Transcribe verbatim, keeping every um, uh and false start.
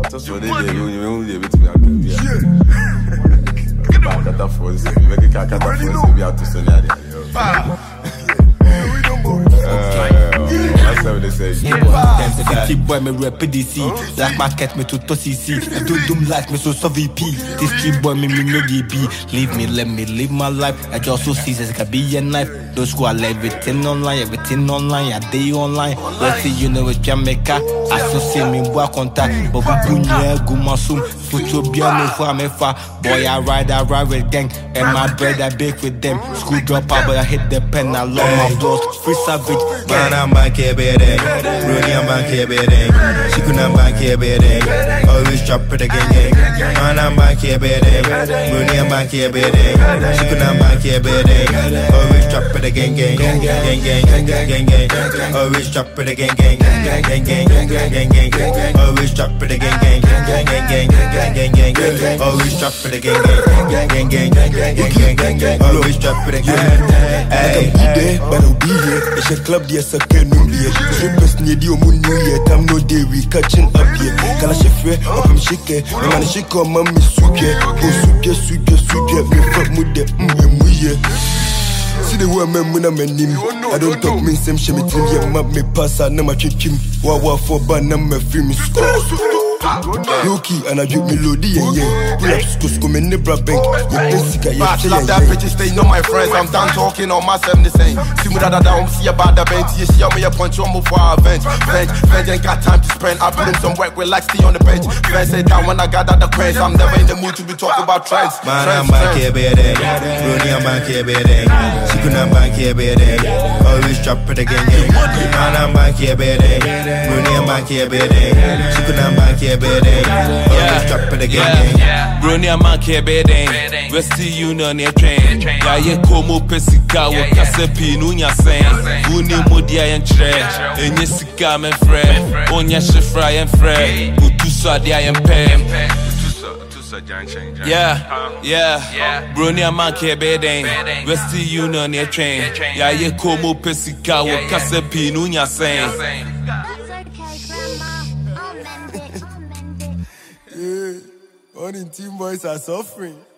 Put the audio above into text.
Just for the day, you won't be able to be out there. Back at the force, you make a cat at the force, you be out to Sonia. That's how they say. City boy, me rap D C. Black market, me to Tosi C. I do them like me so so V P. This street boy, me me no D P. Leave me, let me live my life. I just so see as it can be a knife. Those who are everything online, everything online, a day online. Let's see, you know it's Jamaica. I so see me boy contact, but we punya go masum. Put your beer me for me fa. Boy, I ride, I ride with gang, and my bread I bake with them. School drop out, but I hit the pen. I love my boss, free savage. Man, I'm back here, baby. Rudy, I'm back here, baby. She couldn't back here, baby. Always drop it again, gang. Man, I'm back here, baby. Rudy, I'm back here, baby. She couldn't back here, baby. Always drop it again, gang, gang, gang, gang, gang, gang. Always drop it again, gang, gang, gang, gang, gang, gang. Always drop it again, gang, gang, gang, gang, gang, gang, gang. Always drop it again, gang, gang, gang, gang, gang, gang, gang. Always drop it again. Hey, hey, but I'll be here. It's a club, yes, I can't know here. Strippers need you, moon, new year. Time no day, we catching up here. Kala shifre, up him shake. My man, shake on mommy, suke. Go suke, suke, suke. Me fuck mude, mm, muye. See the way I'm when I'm in him. I don't talk me, same shit, me team. Yeah, map me pass, I never kick him. Wawa for ban, I'm a film. Yoki and I drink me loady and yeah. Pull up scoop me nebra bank. But love that bitch, stay no my friends. I'm done talking on my seventy saying. See me that down, see about the bench. You see me a punch on move for our bench. Bench, bench ain't got time to spend. I put in some work, relax, stay on the bench. Bench say down when I got out the craze. I'm never in the mood to be talking about trends. Man, I'm back here, baby. Rooney, I'm back here, baby. She couldn't back here, baby. Always drop it again, yeah. Man, I'm back here, baby. Rooney, I'm back here, baby. She couldn't back here, baby. Always drop it again, yeah. Rooney, I'm back here, baby. Westie Union, your train. Yeah, you come up, Pesica, what Casapi, Nunya saying. Uni Modia and Tre, and Yessica, my friend. On your fry and fry. Utusa, the I am paying. Yeah, yeah, Brony a man here bedin. Westie Union your train. Yeah, you come up Pesica, what Casapi, Nunya saying. Yeah, all the team boys are suffering.